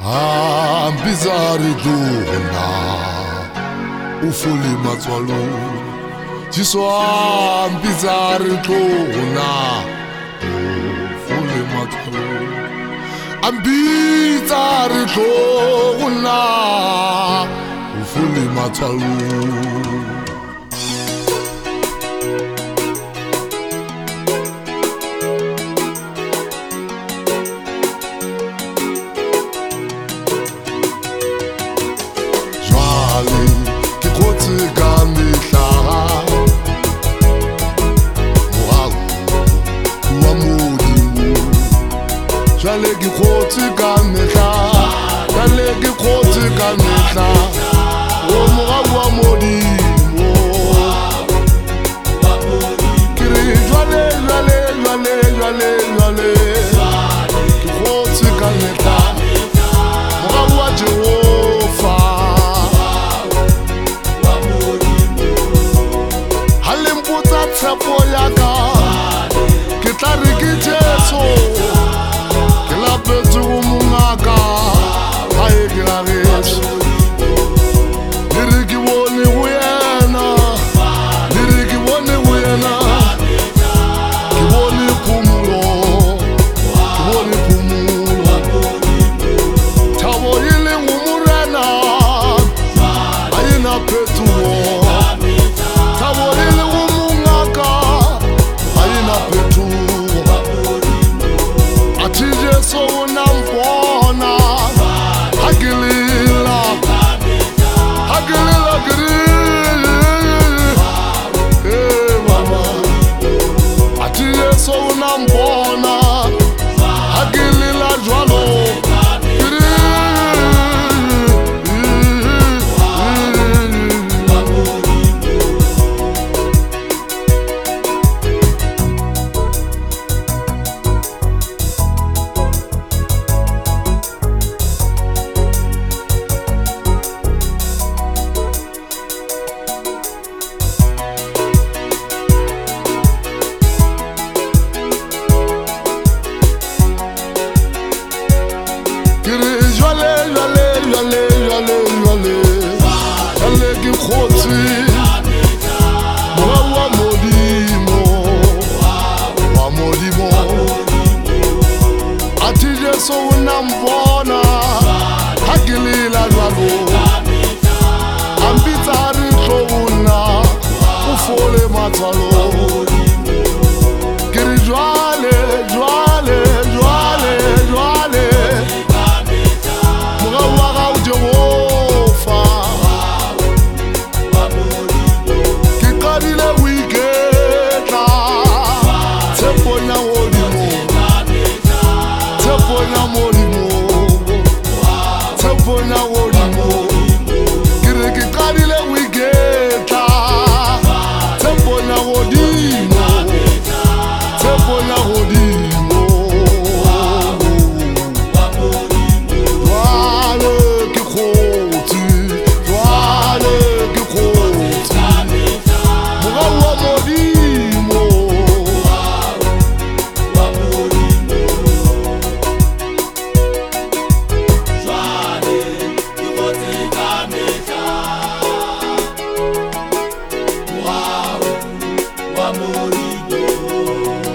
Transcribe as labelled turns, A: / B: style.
A: Bizarre dona ufuli matswalo jiswa bizarre dona ufuli matswalo bizarre dona ufuli matswalo. Jale ki khotsi ka mehla, jale ki khotsi ka mehla, o morago wa modimo. Kiri jale jale jale jale jale, ki khotsi ka mehla, morago wa Jehova. Halimputsa tshepo ya ka, ke tla re ke Jesu. So unambona hakilila jwalo ambitari khona ufole matsalo kiri jwale jwale jwale jwale morawa ga Jehova ke kadile wiketla tsepona modimo tsepona modimo tsepona modimo kire ke kadile wiketla tsepona modimo tsepona modimo wale ke khotsi wale ke khotsi morawa modimo
B: Wow, wa morido.